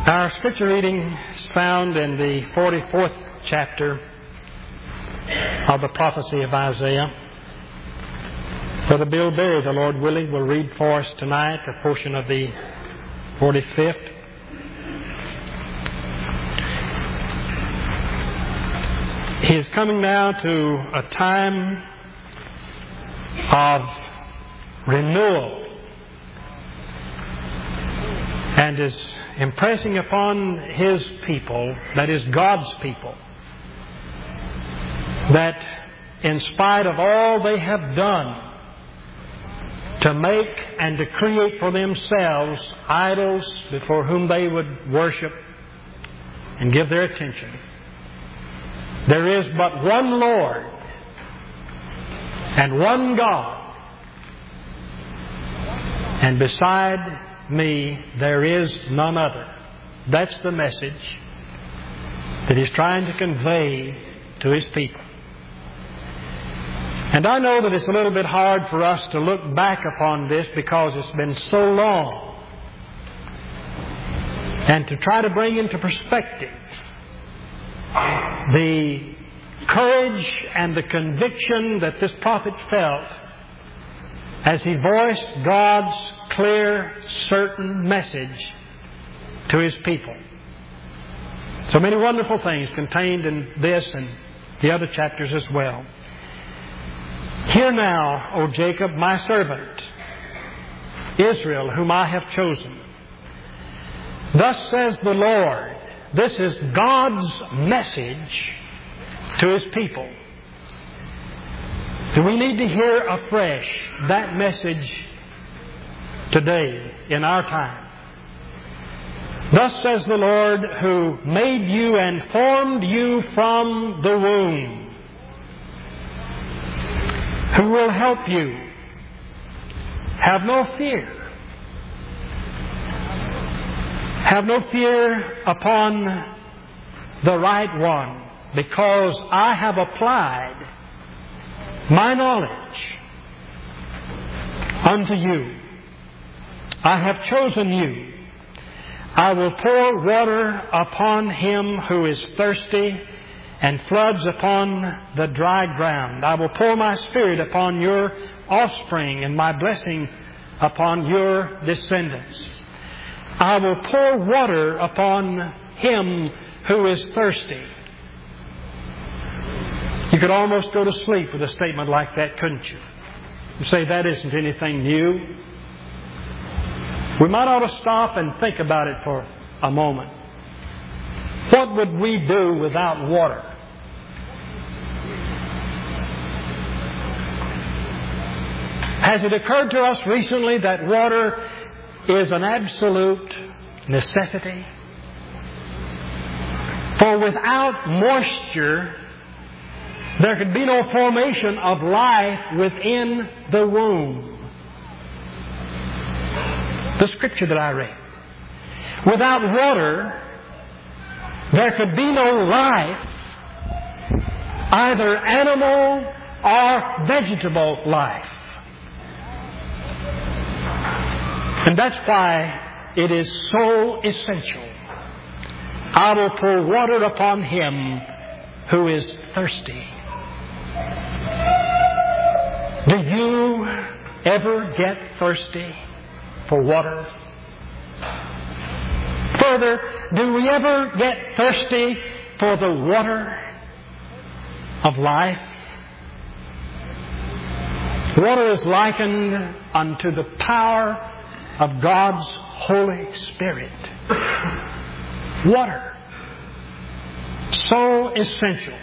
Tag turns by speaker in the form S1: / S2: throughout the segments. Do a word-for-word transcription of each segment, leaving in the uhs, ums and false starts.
S1: Our scripture reading is found in the forty-fourth chapter of the prophecy of Isaiah. Brother Bill Berry, the Lord willing, will read for us tonight a portion of the forty-fifth. He is coming now to a time of renewal and is impressing upon His people, that is God's people, that in spite of all they have done to make and to create for themselves idols before whom they would worship and give their attention, there is but one Lord and one God, and beside me there is none other. That's the message that He's trying to convey to His people. And I know that it's a little bit hard for us to look back upon this because it's been so long, and to try to bring into perspective the courage and the conviction that this prophet felt as he voiced God's clear, certain message to His people. So many wonderful things contained in this and the other chapters as well. Hear now, O Jacob, my servant, Israel, whom I have chosen. Thus says the Lord. This is God's message to His people. Do we need to hear afresh that message today in our time? Thus says the Lord, who made you and formed you from the womb, who will help you. Have no fear. Have no fear upon the right one, because I have applied my knowledge unto you. I have chosen you. I will pour water upon him who is thirsty, and floods upon the dry ground. I will pour my Spirit upon your offspring, and my blessing upon your descendants. I will pour water upon him who is thirsty. You could almost go to sleep with a statement like that, couldn't you? You say, that isn't anything new. We might ought to stop and think about it for a moment. What would we do without water? Has it occurred to us recently that water is an absolute necessity? For without moisture, there could be no formation of life within the womb. The scripture that I read. Without water, there could be no life, either animal or vegetable life. And that's why it is so essential. I will pour water upon him who is thirsty. Do you ever get thirsty for water? Further, do we ever get thirsty for the water of life? Water is likened unto the power of God's Holy Spirit. Water. So essential.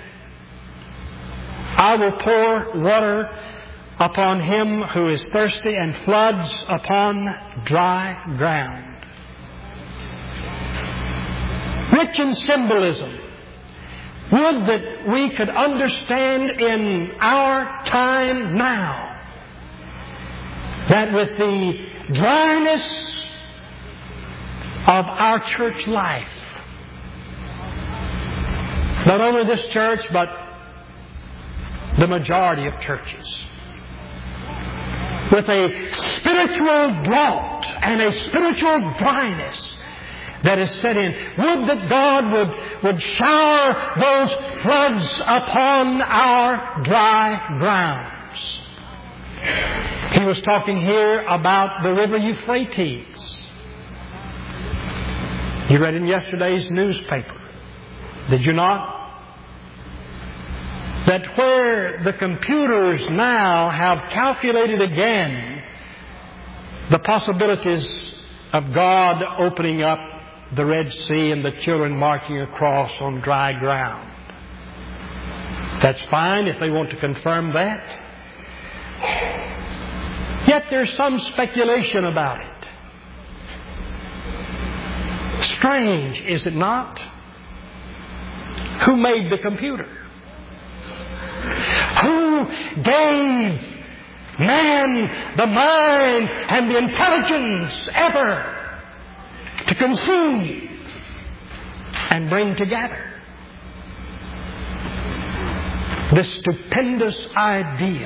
S1: I will pour water upon him who is thirsty, and floods upon dry ground. Rich in symbolism. Would that we could understand in our time now that with the dryness of our church life, not only this church, but the majority of churches, with a spiritual drought and a spiritual dryness that is set in. Would that God would, would shower those floods upon our dry grounds. He was talking here about the river Euphrates. You read in yesterday's newspaper, did you not? That where the computers now have calculated again the possibilities of God opening up the Red Sea and the children marching across on dry ground. That's fine if they want to confirm that. Yet there's some speculation about it. Strange, is it not? Who made the computer? Who gave man the mind and the intelligence ever to conceive and bring together this stupendous idea?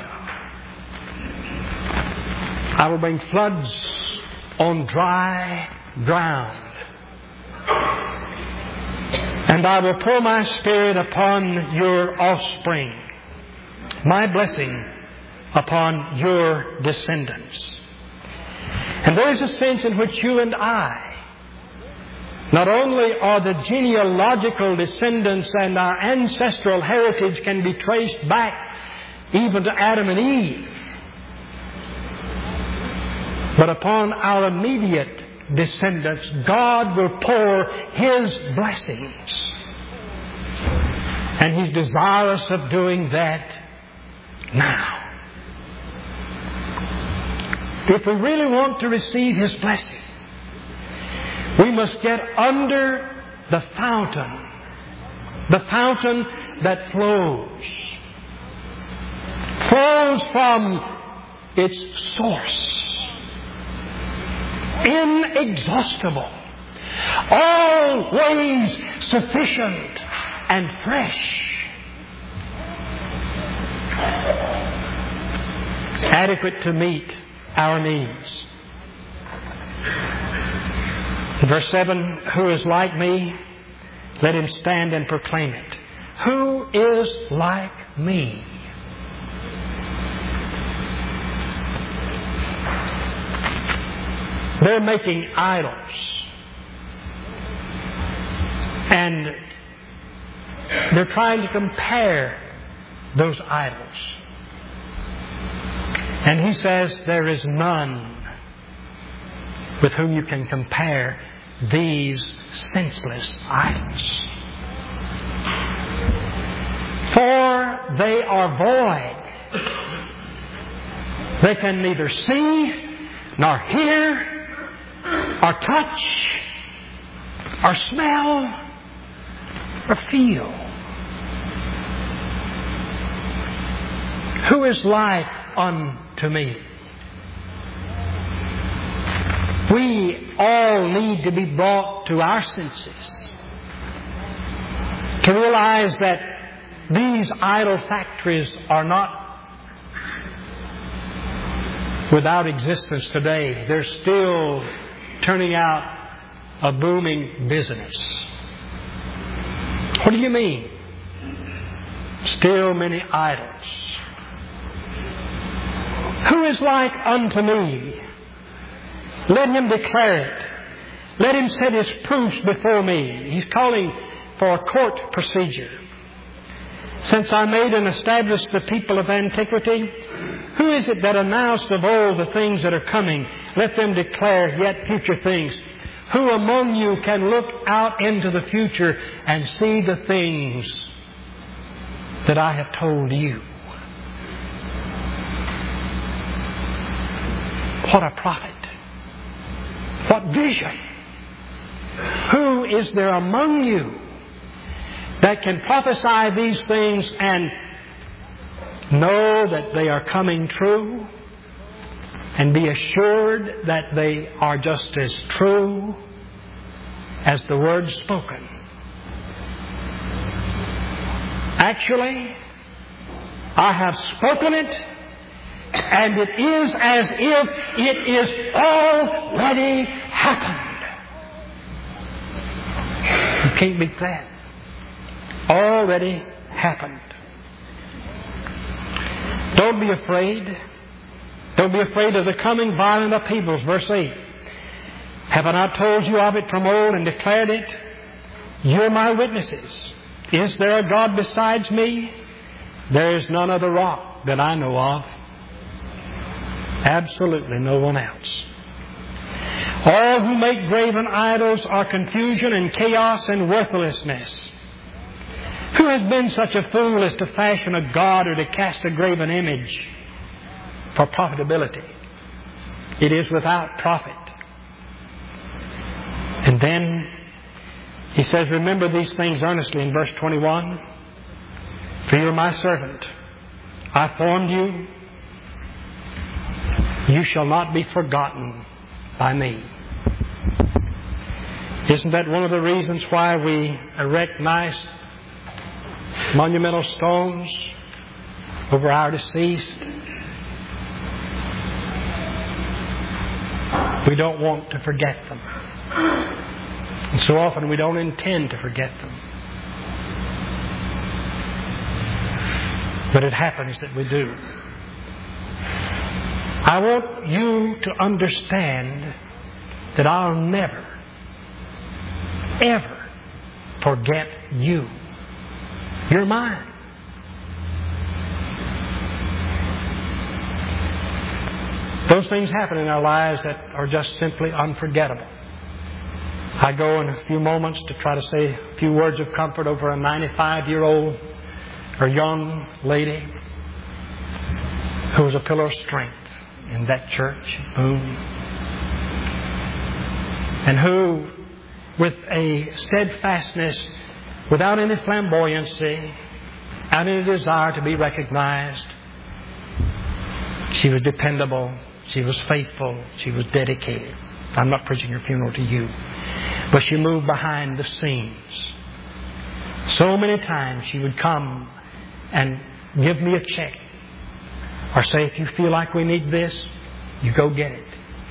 S1: I will bring floods on dry ground, and I will pour my Spirit upon your offspring, my blessing upon your descendants. And there is a sense in which you and I not only are the genealogical descendants and our ancestral heritage can be traced back even to Adam and Eve, but upon our immediate descendants, God will pour His blessings. And He's desirous of doing that now. If we really want to receive His blessing, we must get under the fountain, the fountain that flows, flows from its source, inexhaustible, always sufficient and fresh, adequate to meet our needs. Verse seven, who is like me? Let him stand and proclaim it. Who is like me? They're making idols. And they're trying to compare those idols. And He says there is none with whom you can compare these senseless idols. For they are void. They can neither see, nor hear, or touch, or smell, or feel. Who is like unto me? We all need to be brought to our senses to realize that these idol factories are not without existence today. They're still turning out a booming business. What do you mean? Still many idols. Who is like unto me? Let him declare it. Let him set his proofs before me. He's calling for a court procedure. Since I made and established the people of antiquity, who is it that announced of old the things that are coming? Let them declare yet future things. Who among you can look out into the future and see the things that I have told you? What a prophet. What vision. Who is there among you that can prophesy these things and know that they are coming true and be assured that they are just as true as the word spoken? Actually, I have spoken it, and it is as if it is already happened. Can't beat that. Already happened. Don't be afraid. Don't be afraid of the coming violent upheavals. Verse eight. Have I not told you of it from old and declared it? You are my witnesses. Is there a God besides me? There is none other rock that I know of. Absolutely no one else. All who make graven idols are confusion and chaos and worthlessness. Who has been such a fool as to fashion a god or to cast a graven image for profitability? It is without profit. And then he says, remember these things earnestly in verse twenty-one. For you are my servant. I formed you. You shall not be forgotten by me. Isn't that one of the reasons why we erect nice monumental stones over our deceased? We don't want to forget them. And so often we don't intend to forget them. But it happens that we do. I want you to understand that I'll never, ever forget you. You're mine. Those things happen in our lives that are just simply unforgettable. I go in a few moments to try to say a few words of comfort over a ninety-five-year-old or young lady who was a pillar of strength in that church, Boone, and who, with a steadfastness, without any flamboyancy, without any desire to be recognized, she was dependable, she was faithful, she was dedicated. I'm not preaching her funeral to you, but she moved behind the scenes. So many times she would come and give me a check or say, if you feel like we need this, you go get it.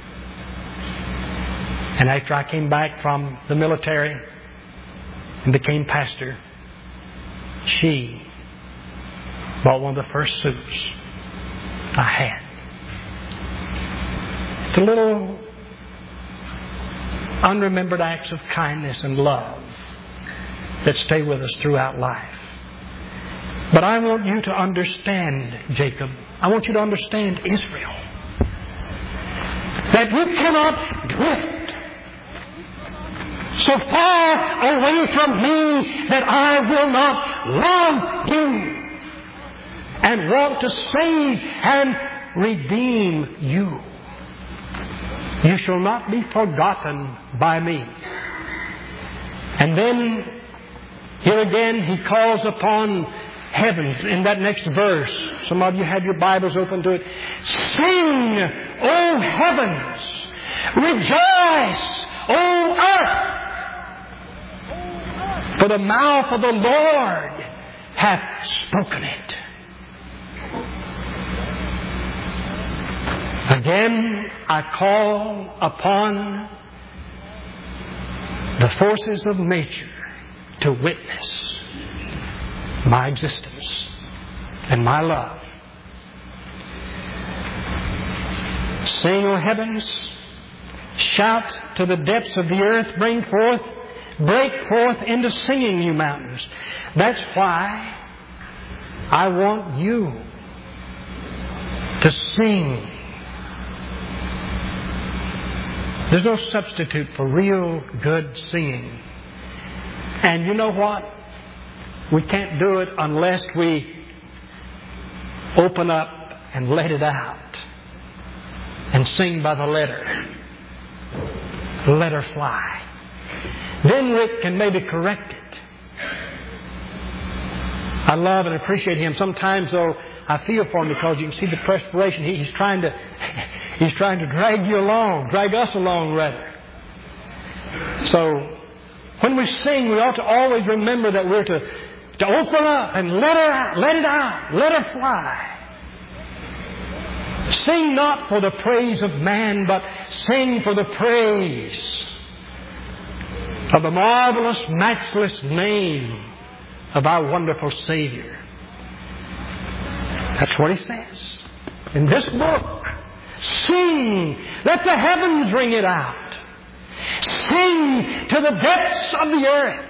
S1: And after I came back from the military and became pastor, she bought one of the first suits I had. It's a little unremembered acts of kindness and love that stay with us throughout life. But I want you to understand, Jacob, I want you to understand Israel, that you cannot drift so far away from me that I will not love you and want to save and redeem you. You shall not be forgotten by me. And then, here again, he calls upon heaven in that next verse. Some of you have your Bibles open to it. Sing, O heavens! Rejoice, O earth! For the mouth of the Lord hath spoken it. Again, I call upon the forces of nature to witness my existence and my love. Sing, O heavens, shout to the depths of the earth, bring forth, break forth into singing, you mountains. That's why I want you to sing. There's no substitute for real good singing. And you know what? We can't do it unless we open up and let it out and sing by the letter. Let her fly. Then Rick can maybe correct it. I love and appreciate him. Sometimes, though, I feel for him because you can see the perspiration. He, he's trying to, he's trying to drag you along, drag us along, rather. So, when we sing, we ought to always remember that we're to, to open up and let her out, let it out, let her fly. Sing not for the praise of man, but sing for the praise of the marvelous, matchless name of our wonderful Savior. That's what he says in this book. Sing, let the heavens ring it out. Sing to the depths of the earth.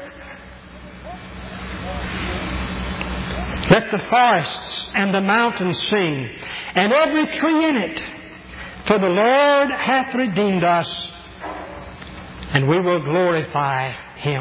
S1: Let the forests and the mountains sing, and every tree in it. For the Lord hath redeemed us, and we will glorify Him.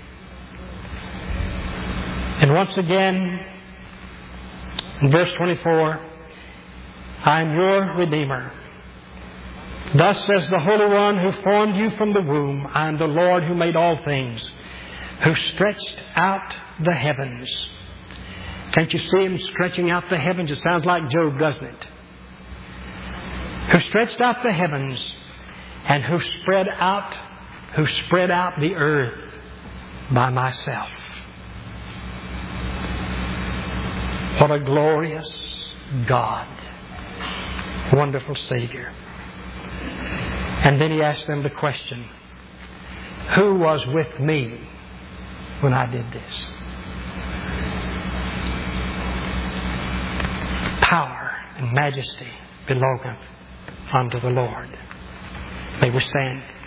S1: And once again, in verse twenty-four, I am your Redeemer. Thus says the Holy One who formed you from the womb, I am the Lord who made all things, who stretched out the heavens. Can't you see Him stretching out the heavens? It sounds like Job, doesn't it? Who stretched out the heavens, and who spread out, who spread out the earth by myself. What a glorious God. Wonderful Savior. And then He asked them the question, who was with me when I did this? Power and majesty belongeth unto the Lord. May we stand.